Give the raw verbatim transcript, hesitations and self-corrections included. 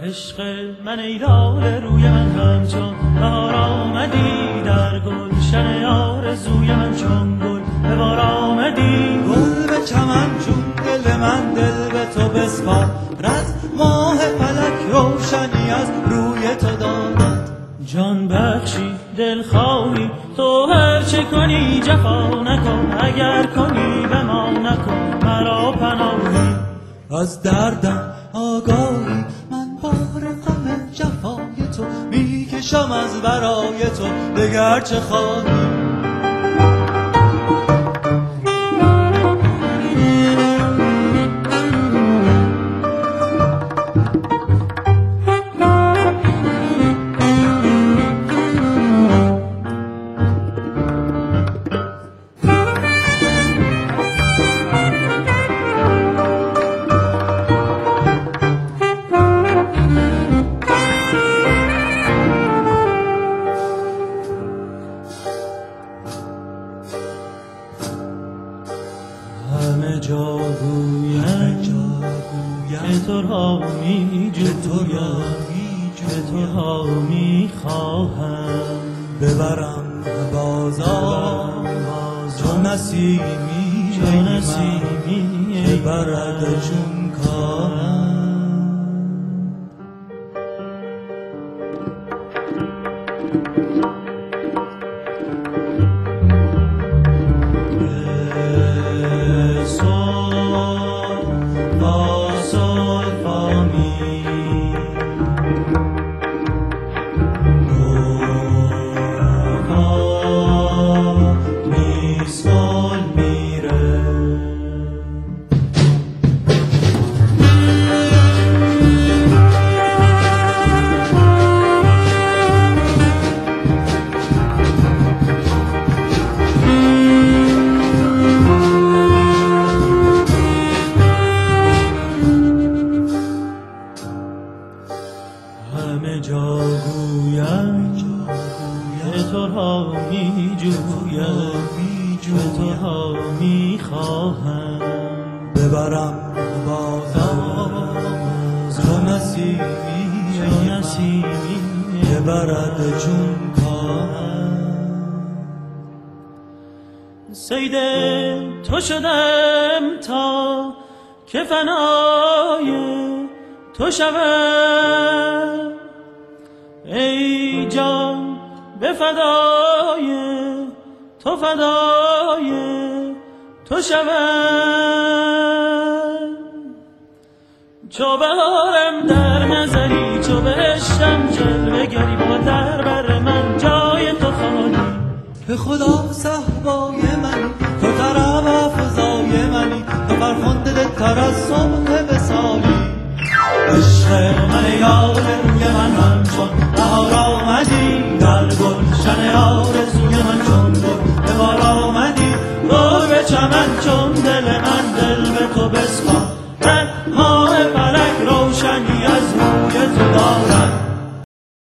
عشق من ای لاله روی من همچون بهار آمدی، در گلشن آرزوی من چون گل به بار آمدی. گل به چمن چون دل من دل به تو بسپارد، ماه فلک روشنی از روی تو دادد. جان بخشی دل خواهی تو هر چه کنی جفا نکن، اگر کنی به ما نکن مرا پناهی. از دردم آگاهی من بار غم جفای تو میکشم از برای تو، دگر چه خواهی. همه جا گویم که تو را می جویم، که تو را می خواهم. ببرم بازار چون نسیمی، چون نسیمی که برد چون کاهم. همه جا گویم که تو را می جویم، که تو را می خواهم. ببرم بازار چون نسیمی، چون نسیمی که برد چون کاهم. صید تو شدم تا که فنای تو شوم، ای جان به فدای تو فدای تو شوم. چو بهارم در نظری، چو بهشتم جلوه گری، با در بر من جای تو خالی. به خدا صحبای منی، تو طرب افزای منی، تو فرخنده دلتر از صبح وصالی. عشق من ای لاله روی من همچون بهار آمدی، در گلشن آرزوی من چون گل به بار آمدی. گل به چمن چون دل من